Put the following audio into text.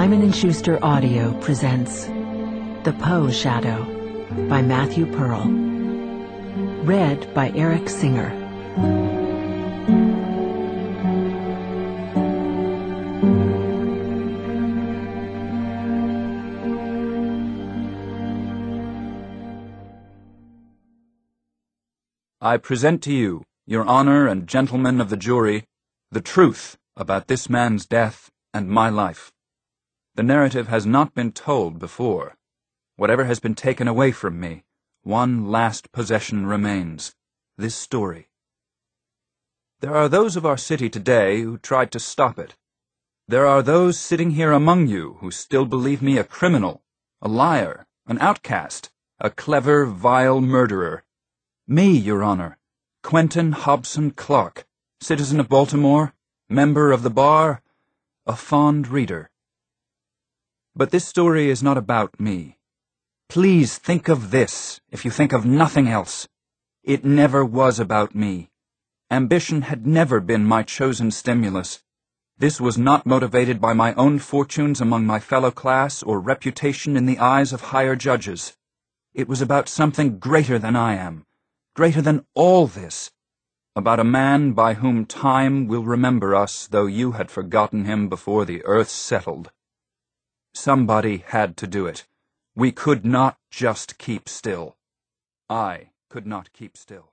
Simon & Schuster Audio presents The Poe Shadow by Matthew Pearl. Read by Eric Singer. I present to you, your honor and gentlemen of the jury, the truth about this man's death and my life. The narrative has not been told before. Whatever has been taken away from me, one last possession remains: this story. There are those of our city today who tried to stop it. There are those sitting here among you who still believe me a criminal, a liar, an outcast, a clever, vile murderer. Me, your honor, Quentin Hobson Clark, citizen of Baltimore, member of the bar, a fond reader. But this story is not about me. Please think of this, if you think of nothing else. It never was about me. Ambition had never been my chosen stimulus. This was not motivated by my own fortunes among my fellow class or reputation in the eyes of higher judges. It was about something greater than I am, greater than all this, about a man by whom time will remember us, though you had forgotten him before the earth settled. Somebody had to do it. We could not just keep still. I could not keep still.